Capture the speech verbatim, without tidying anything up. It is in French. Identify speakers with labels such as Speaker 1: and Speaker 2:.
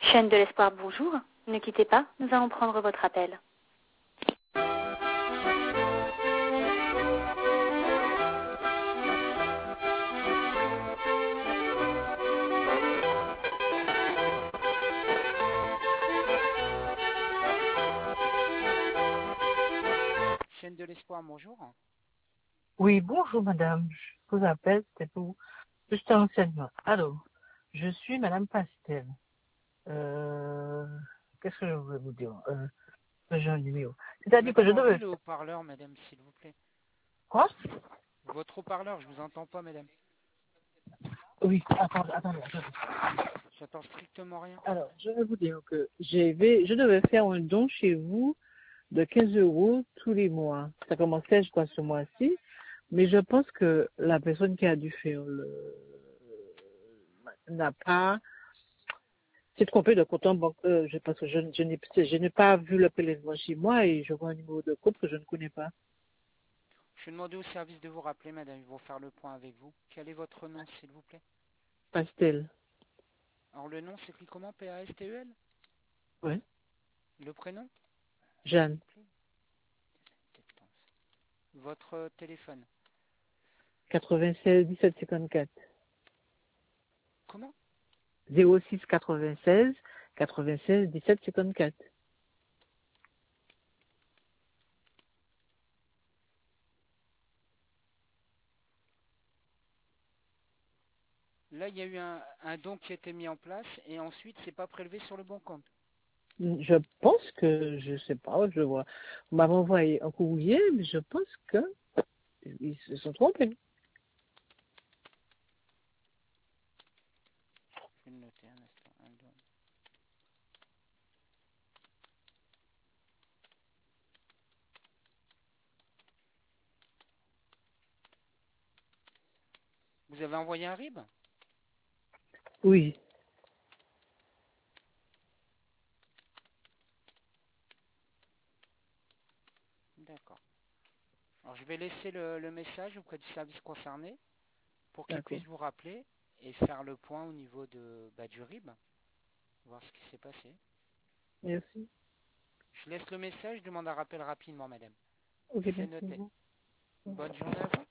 Speaker 1: Chaîne de l'espoir, bonjour. Ne quittez pas, nous allons prendre votre appel. Chaîne de l'espoir, bonjour.
Speaker 2: Oui, bonjour madame. Je vous appelle, c'était pour juste un renseignement. Alors, je suis madame Pastel. Euh, qu'est-ce que je voulais vous dire euh, J'ai un numéro. C'est-à-dire que je
Speaker 1: Madame, enlevez
Speaker 2: devais...
Speaker 1: le haut-parleur, madame, s'il vous plaît.
Speaker 2: Quoi?
Speaker 1: Votre haut-parleur, je vous entends pas, madame.
Speaker 2: Oui, attendez, attendez, attendez.
Speaker 1: J'entends strictement rien.
Speaker 2: Alors, je vais vous dire que j'ai vais- je devais faire un don chez vous de quinze euros tous les mois. Ça commençait, je crois, ce mois-ci. Mais je pense que la personne qui a dû faire le n'a pas c'est trompé de compte en banque. Euh, je, parce que je, je n'ai je n'ai pas vu le prélèvement chez moi et je vois un numéro de compte que je ne connais pas.
Speaker 1: Je vais demander au service de vous rappeler, madame. Ils vont faire le point avec vous. Quel est votre nom, s'il vous plaît?
Speaker 2: Pastel.
Speaker 1: Alors, le nom s'écrit comment? P A S T E L?
Speaker 2: Oui.
Speaker 1: Le prénom? S'il
Speaker 2: Jeanne.
Speaker 1: vous plaît. Votre téléphone?
Speaker 2: quatre-vingt-seize dix-sept cinquante-quatre.
Speaker 1: Comment?
Speaker 2: zéro six quatre-vingt-seize quatre-vingt-seize dix-sept cinquante-quatre.
Speaker 1: Là, il y a eu un, un don qui a été mis en place et ensuite, c'est pas prélevé sur le bon compte.
Speaker 2: Je pense que, je sais pas, je vois. On m'avait envoyé un courrier, mais je pense que ils se sont trompés.
Speaker 1: Je vais le noter un instant. Un don. Vous avez envoyé un R I B?
Speaker 2: Oui.
Speaker 1: D'accord. Alors, je vais laisser le, le message auprès du service concerné pour qu'il
Speaker 2: D'accord.
Speaker 1: puisse vous rappeler et faire le point au niveau de, bah, du R I B, voir ce qui s'est passé.
Speaker 2: Merci.
Speaker 1: Je laisse le message, je demande un rappel rapidement, madame.
Speaker 2: Ok,
Speaker 1: C'est
Speaker 2: merci.
Speaker 1: noté.
Speaker 2: Au revoir.
Speaker 1: Bonne journée à vous.